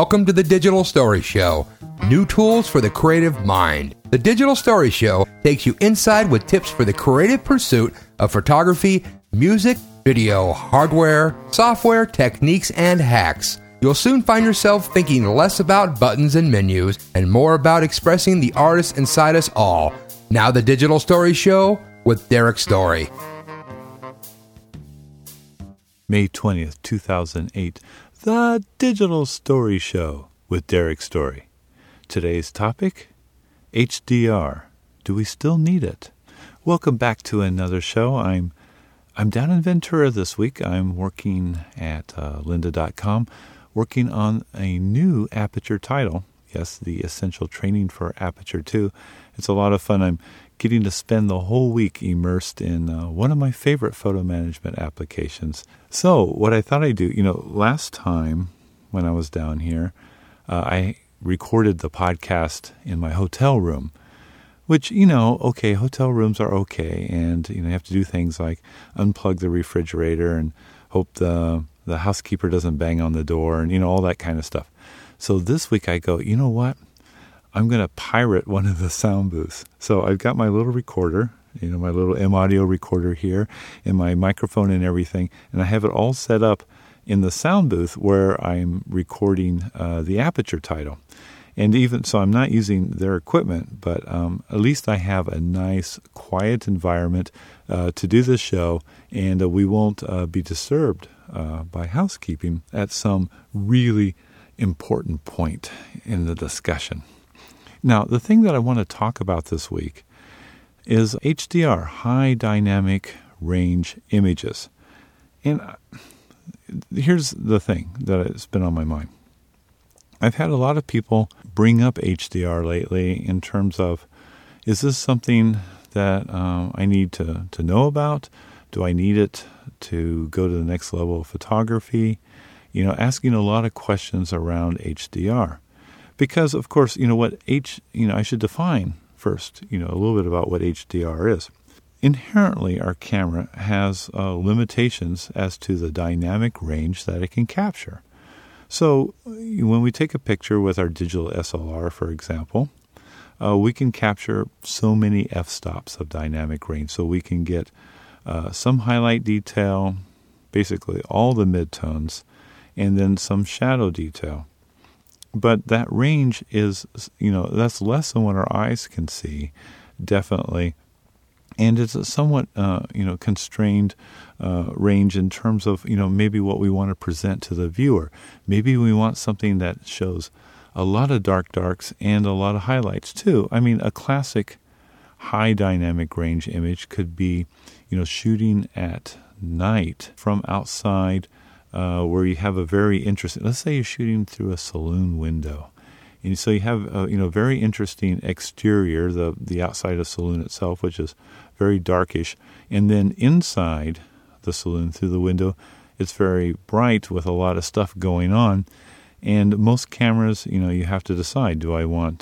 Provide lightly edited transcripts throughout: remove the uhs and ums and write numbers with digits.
Welcome to the Digital Story Show, new tools for the creative mind. The Digital Story Show takes you inside with tips for the creative pursuit of photography, music, video, hardware, software, techniques, and hacks. You'll soon find yourself thinking less about buttons and menus and more about expressing the artist inside us all. Now the Digital Story Show with Derek Story. May 20th, 2008, The Digital Story Show with Derek Story. Today's topic, HDR. Do we still need it? Welcome back to another show. I'm down in Ventura this week. I'm working at lynda.com, working on a new Aperture title. Yes, the essential training for Aperture 2. It's a lot of fun. I'm getting to spend the whole week immersed in one of my favorite photo management applications. So what I thought I'd do, last time when I was down here, I recorded the podcast in my hotel room, which, hotel rooms are okay. And, you have to do things like unplug the refrigerator and hope the housekeeper doesn't bang on the door and, all that kind of stuff. So this week I go, you know what? I'm going to pirate one of the sound booths. So I've got my little recorder, my little M-Audio recorder here, and my microphone and everything, and I have it all set up in the sound booth where I'm recording the Aperture title. And even so, I'm not using their equipment, but at least I have a nice, quiet environment to do this show, and we won't be disturbed by housekeeping at some really important point in the discussion. Now, the thing that I want to talk about this week is HDR, high dynamic range images. And here's the thing that has been on my mind. I've had a lot of people bring up HDR lately in terms of, is this something that I need to know about? Do I need it to go to the next level of photography? Asking a lot of questions around HDR. Because, of course, I should define first, a little bit about what HDR is. Inherently, our camera has limitations as to the dynamic range that it can capture. So when we take a picture with our digital SLR, for example, we can capture so many f-stops of dynamic range. So we can get some highlight detail, basically all the midtones, and then some shadow detail. But that range is, that's less than what our eyes can see, definitely. And it's a somewhat, constrained range in terms of, maybe what we want to present to the viewer. Maybe we want something that shows a lot of darks and a lot of highlights too. I mean, a classic high dynamic range image could be, shooting at night from outside, where you have a very interesting, let's say you're shooting through a saloon window. And so you have a, very interesting exterior, the outside of the saloon itself, which is very darkish. And then inside the saloon through the window, it's very bright with a lot of stuff going on. And most cameras, you have to decide, do I want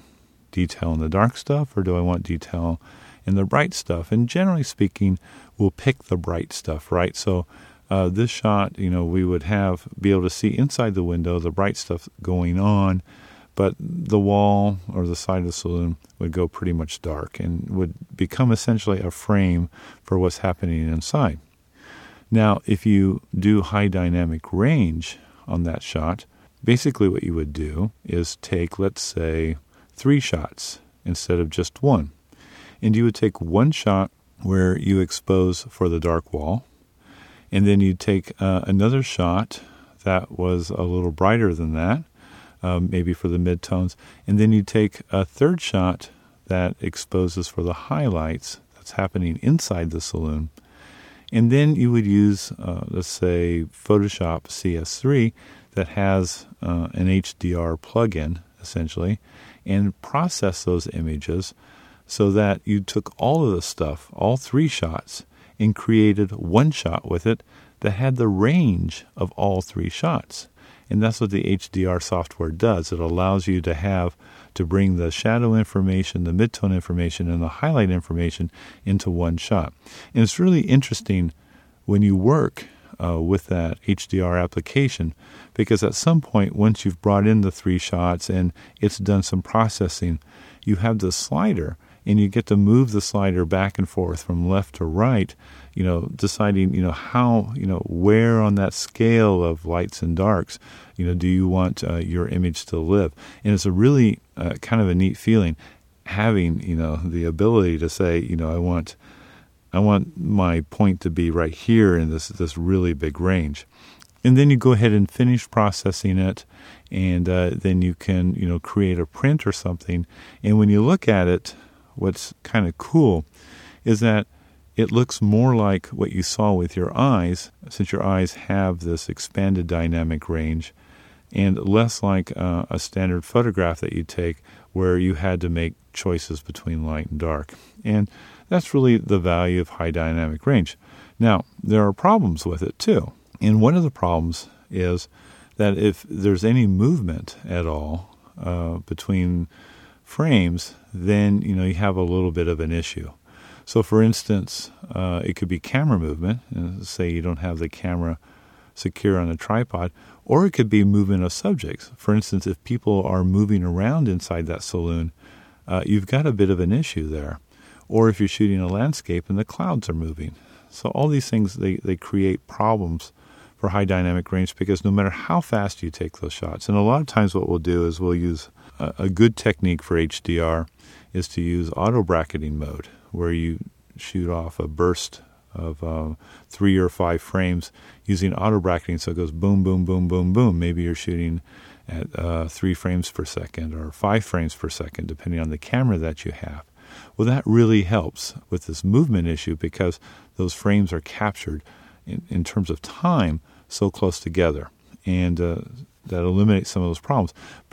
detail in the dark stuff or do I want detail in the bright stuff? And generally speaking, we'll pick the bright stuff, right? So this shot, we would be able to see inside the window the bright stuff going on, but the wall or the side of the saloon would go pretty much dark and would become essentially a frame for what's happening inside. Now, if you do high dynamic range on that shot, basically what you would do is take, let's say, 3 shots instead of just 1. And you would take 1 shot where you expose for the dark wall, and then you'd take another shot that was a little brighter than that, maybe for the midtones. And then you'd take a 3rd shot that exposes for the highlights that's happening inside the saloon. And then you would use, let's say, Photoshop CS3 that has an HDR plugin, essentially, and process those images so that you took all of the stuff, all 3 shots, and created 1 shot with it that had the range of all 3 shots. And that's what the HDR software does. It allows you to bring the shadow information, the midtone information, and the highlight information into 1 shot. And it's really interesting when you work with that HDR application, because at some point, once you've brought in the 3 shots and it's done some processing, you have the slider, and you get to move the slider back and forth from left to right, deciding, how, where on that scale of lights and darks, do you want your image to live? And it's a really kind of a neat feeling having, the ability to say, I want my point to be right here in this really big range. And then you go ahead and finish processing it, and then you can, create a print or something. And when you look at it, what's kind of cool is that it looks more like what you saw with your eyes, since your eyes have this expanded dynamic range, and less like a standard photograph that you take where you had to make choices between light and dark. And that's really the value of high dynamic range. Now, there are problems with it too. And one of the problems is that if there's any movement at all between frames, then you have a little bit of an issue. So, for instance, it could be camera movement. Say you don't have the camera secure on a tripod, or it could be movement of subjects. For instance, if people are moving around inside that saloon, you've got a bit of an issue there. Or if you're shooting a landscape and the clouds are moving. So all these things, they create problems for high dynamic range, because no matter how fast you take those shots, and a lot of times what we'll do is we'll use a good technique for HDR is to use auto bracketing mode, where you shoot off a burst of 3 or 5 frames using auto bracketing, so it goes boom, boom, boom, boom, boom. Maybe you're shooting at 3 frames per second or 5 frames per second, depending on the camera that you have. Well, that really helps with this movement issue, because those frames are captured in terms of time so close together, and that eliminates some of those problems.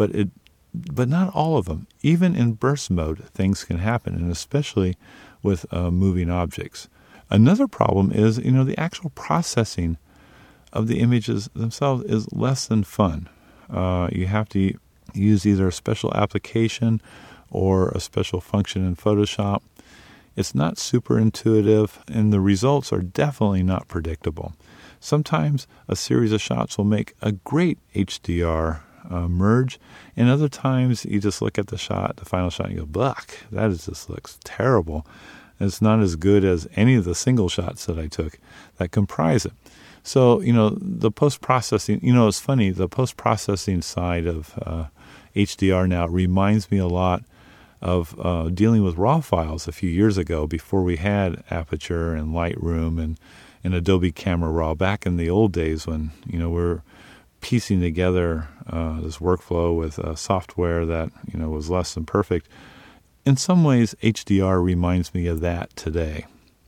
But not all of them. Even in burst mode, things can happen, and especially with moving objects. Another problem is, the actual processing of the images themselves is less than fun. You have to use either a special application or a special function in Photoshop. It's not super intuitive, and the results are definitely not predictable. Sometimes a series of shots will make a great HDR merge, and other times you just look at the final shot, and you go, "Buck, just looks terrible." It's not as good as any of the single shots that I took that comprise it. So, the post-processing, it's funny, the post-processing side of HDR now reminds me a lot of dealing with RAW files a few years ago, before we had Aperture and Lightroom and Adobe Camera Raw, back in the old days when, we're piecing together this workflow with software that, was less than perfect. In some ways, HDR reminds me of that today.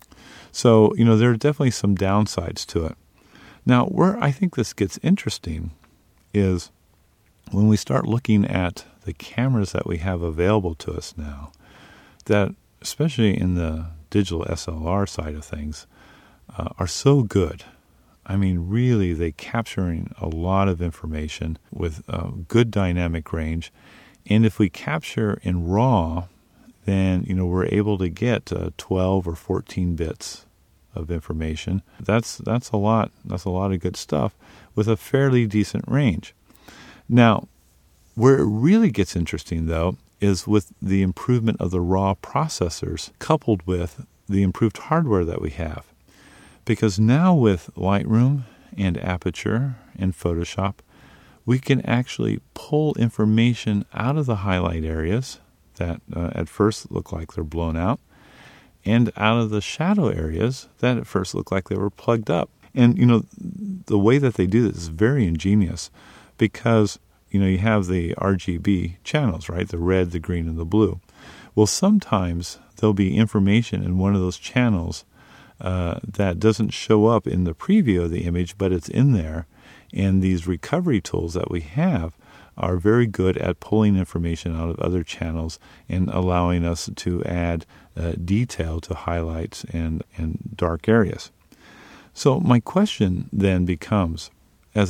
So, there are definitely some downsides to it. Now, where I think this gets interesting is when we start looking at the cameras that we have available to us now, that, especially in the digital SLR side of things, are so good. I mean, really, they're capturing a lot of information with good dynamic range. And if we capture in RAW, then, we're able to get 12 or 14 bits of information. That's a lot. That's a lot of good stuff with a fairly decent range. Now, where it really gets interesting, though, is with the improvement of the RAW processors coupled with the improved hardware that we have. Because now with Lightroom and Aperture and Photoshop, we can actually pull information out of the highlight areas that at first look like they're blown out, and out of the shadow areas that at first look like they were plugged up. And, the way that they do this is very ingenious, because you have the RGB channels, right? The red, the green, and the blue. Well, sometimes there'll be information in one of those channels that doesn't show up in the preview of the image, but it's in there. And these recovery tools that we have are very good at pulling information out of other channels and allowing us to add detail to highlights and dark areas. So my question then becomes, as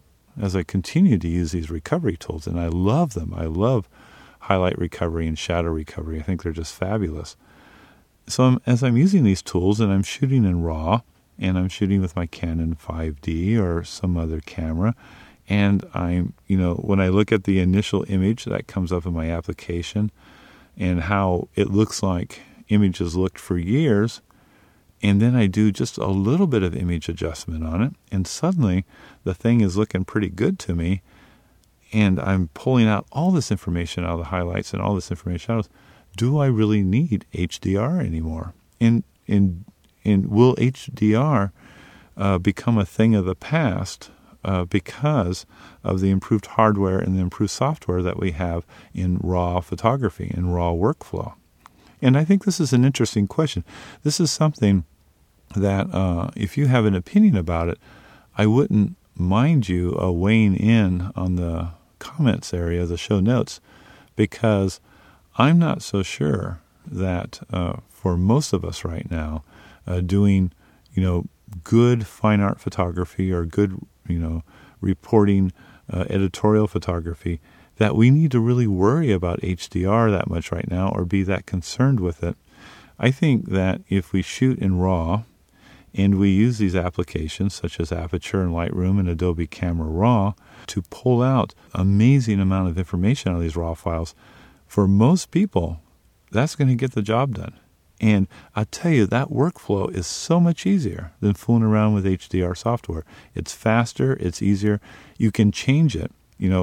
I continue to use these recovery tools, and I love them. I love highlight recovery and shadow recovery. I think they're just fabulous. So as I'm using these tools and I'm shooting in RAW, and I'm shooting with my Canon 5D or some other camera, and when I look at the initial image that comes up in my application and how it looks like images looked for years, and then I do just a little bit of image adjustment on it, and suddenly the thing is looking pretty good to me, and I'm pulling out all this information out of the highlights and all this information out. Do I really need HDR anymore? And will HDR become a thing of the past because of the improved hardware and the improved software that we have in RAW photography and RAW workflow? And I think this is an interesting question. This is something that if you have an opinion about it, I wouldn't mind you weighing in on the comments area, the show notes, because I'm not so sure that for most of us right now, doing, good fine art photography or good, reporting editorial photography, that we need to really worry about HDR that much right now or be that concerned with it. I think that if we shoot in RAW and we use these applications such as Aperture and Lightroom and Adobe Camera Raw to pull out amazing amount of information out of these RAW files, for most people, that's going to get the job done. And I tell you, that workflow is so much easier than fooling around with HDR software. It's faster, it's easier. You can change it.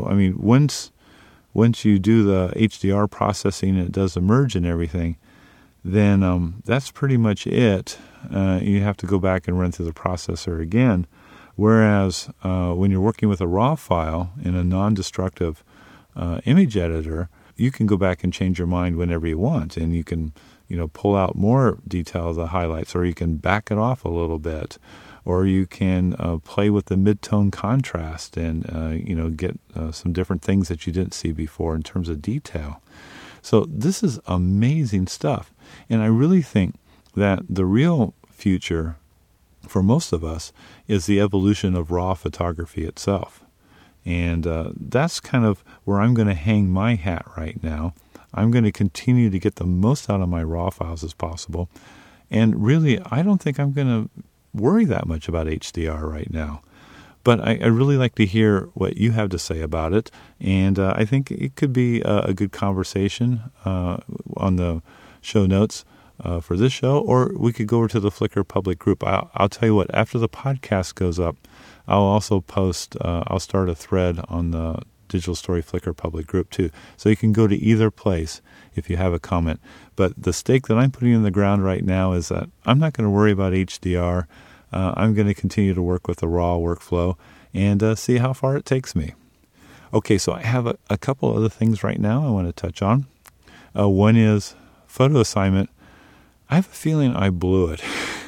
Once you do the HDR processing and it does the merge and everything, then that's pretty much it. You have to go back and run through the processor again. Whereas when you're working with a RAW file in a non-destructive image editor, you can go back and change your mind whenever you want, and you can pull out more detail of the highlights, or you can back it off a little bit, or you can play with the mid-tone contrast and get some different things that you didn't see before in terms of detail. So this is amazing stuff, and I really think that the real future for most of us is the evolution of RAW photography itself. And that's kind of where I'm going to hang my hat right now. I'm going to continue to get the most out of my RAW files as possible. And really, I don't think I'm going to worry that much about HDR right now. But I really like to hear what you have to say about it. And I think it could be a good conversation on the show notes for this show, or we could go over to the Flickr public group. I'll tell you what, after the podcast goes up, I'll also post, I'll start a thread on the Digital Story Flickr public group too. So you can go to either place if you have a comment. But the stake that I'm putting in the ground right now is that I'm not going to worry about HDR. I'm going to continue to work with the RAW workflow and see how far it takes me. Okay, so I have a couple other things right now I want to touch on. One is photo assignment. I have a feeling I blew it.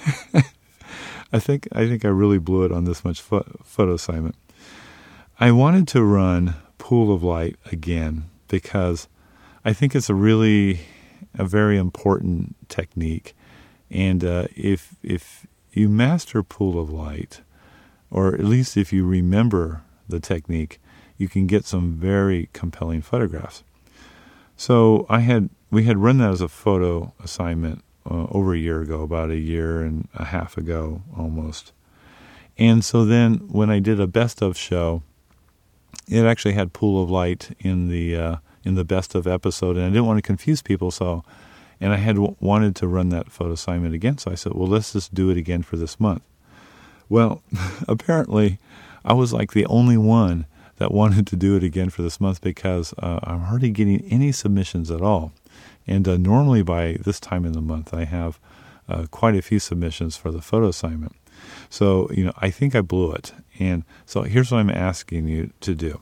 I think I really blew it on this much photo assignment. I wanted to run Pool of Light again because I think it's a very important technique. And if you master Pool of Light, or at least if you remember the technique, you can get some very compelling photographs. So we had run that as a photo assignment over a year ago, about a year and a half ago almost. And so then when I did a best of show, it actually had Pool of Light in the best of episode, and I didn't want to confuse people, and I had wanted to run that photo assignment again, so I said, well, let's just do it again for this month. Well, apparently I was like the only one that wanted to do it again for this month because I'm hardly getting any submissions at all. And normally by this time in the month, I have quite a few submissions for the photo assignment. So, I think I blew it. And so here's what I'm asking you to do.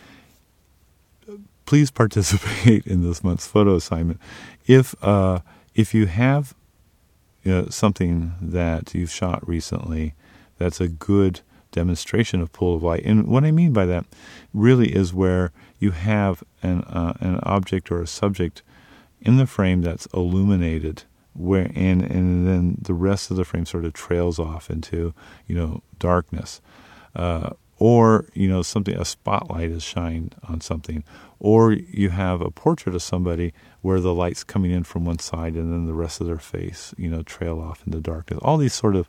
Please participate in this month's photo assignment. If you have something that you've shot recently that's a good demonstration of Pool of Light, and what I mean by that really is where you have an object or a subject in the frame that's illuminated, and then the rest of the frame sort of trails off into darkness, or something, a spotlight is shined on something, or you have a portrait of somebody where the light's coming in from one side and then the rest of their face trail off into darkness. All these sort of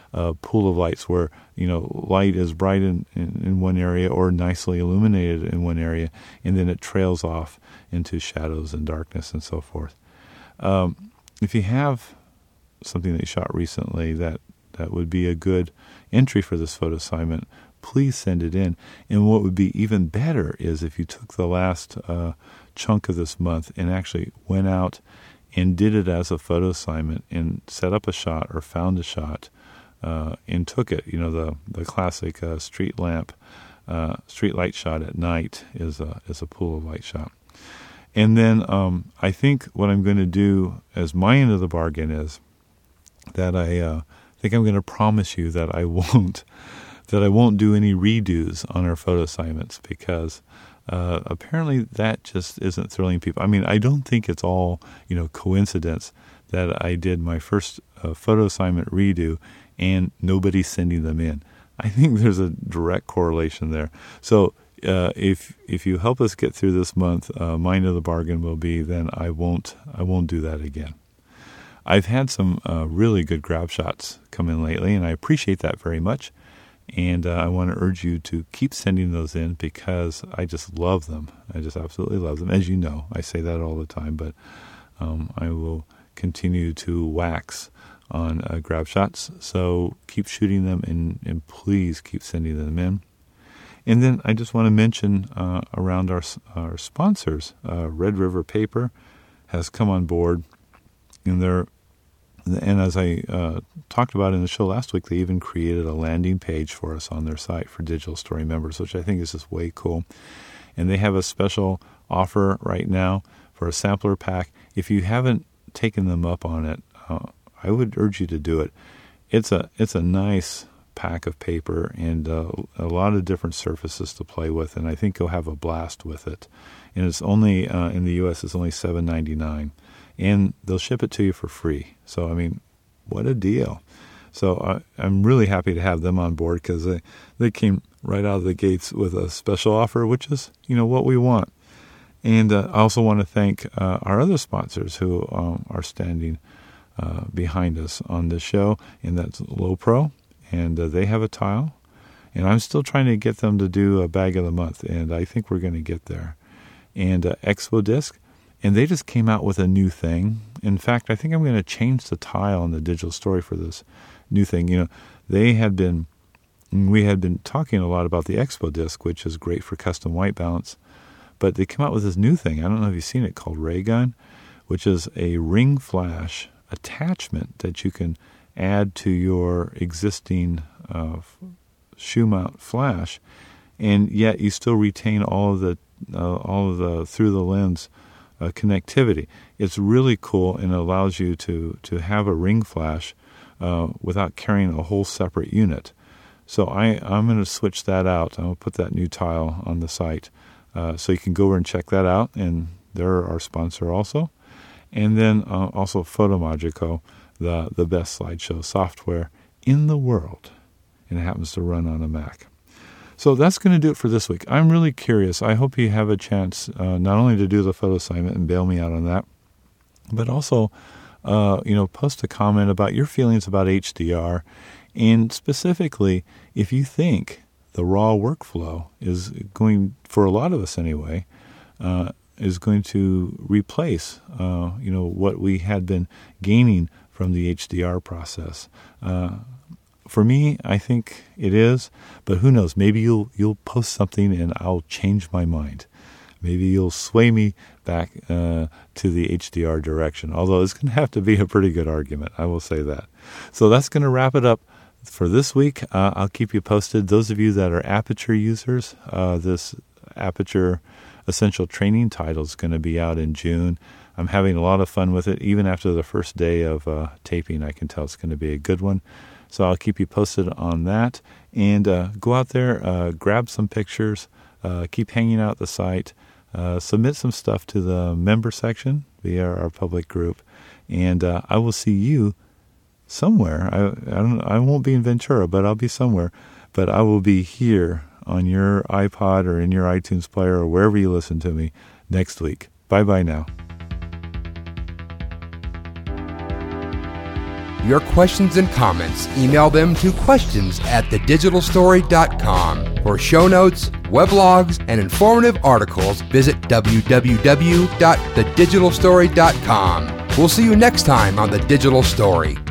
a pool of lights where, light is bright in one area or nicely illuminated in one area, and then it trails off into shadows and darkness and so forth. If you have something that you shot recently that would be a good entry for this photo assignment, please send it in. And what would be even better is if you took the last chunk of this month and actually went out and did it as a photo assignment and set up a shot or found a shot and took it. The classic street light shot at night is a pool of light shot. And then I think what I'm going to do as my end of the bargain is that I think I'm going to promise you that I won't do any redos on our photo assignments, because apparently that just isn't thrilling people. I mean, I don't think it's all coincidence that I did my first photo assignment redo and nobody's sending them in. I think there's a direct correlation there. So if you help us get through this month, my end of the bargain will be then I won't do that again. I've had some really good grab shots come in lately, and I appreciate that very much. And I want to urge you to keep sending those in, because I just love them. I just absolutely love them. As you know, I say that all the time, but I will continue to wax on grab shots. So keep shooting them, and please keep sending them in. And then I just want to mention around our sponsors, Red River Paper has come on board, and as I talked about in the show last week, they even created a landing page for us on their site for Digital Story members, which I think is just way cool. And they have a special offer right now for a sampler pack. If you haven't taken them up on it, I would urge you to do it. It's a nice pack of paper and a lot of different surfaces to play with, and I think you'll have a blast with it. And it's only in the U.S. it's only $7.99. And they'll ship it to you for free. So, I mean, what a deal. So I'm really happy to have them on board, because they came right out of the gates with a special offer, which is, what we want. And I also want to thank our other sponsors who are standing behind us on this show, and that's Lowepro, and they have a tile. And I'm still trying to get them to do a bag of the month, and I think we're going to get there. And Expo Disc. And they just came out with a new thing. In fact, I think I'm going to change the tile on the Digital Story for this new thing. We had been talking a lot about the Expo Disc, which is great for custom white balance. But they came out with this new thing. I don't know if you've seen it, called Ray Gun, which is a ring flash attachment that you can add to your existing shoe mount flash, and yet you still retain all of the through the lens connectivity. It's really cool, and it allows you to have a ring flash without carrying a whole separate unit. So I'm going to switch that out. I'm going to put that new tile on the site, so you can go over and check that out. And they're our sponsor also. And then also Photomagico, the best slideshow software in the world, and it happens to run on a Mac. So that's going to do it for this week. I'm really curious. I hope you have a chance not only to do the photo assignment and bail me out on that, but also, post a comment about your feelings about HDR, and specifically, if you think the raw workflow is going, for a lot of us anyway, is going to replace, what we had been gaining from the HDR process. For me, I think it is, but who knows? Maybe you'll post something and I'll change my mind. Maybe you'll sway me back to the HDR direction, although it's going to have to be a pretty good argument, I will say that. So that's going to wrap it up for this week. I'll keep you posted. Those of you that are Aperture users, this Aperture Essential Training title is going to be out in June. I'm having a lot of fun with it. Even after the first day of taping, I can tell it's going to be a good one. So I'll keep you posted on that. And go out there, grab some pictures, keep hanging out the site, submit some stuff to the member section via our public group, and I will see you somewhere. I won't be in Ventura, but I'll be somewhere. But I will be here on your iPod or in your iTunes player or wherever you listen to me next week. Bye-bye now. your questions and comments. Email them to questions@thedigitalstory.com. For show notes, weblogs, and informative articles, visit www.thedigitalstory.com. We'll see you next time on The Digital Story.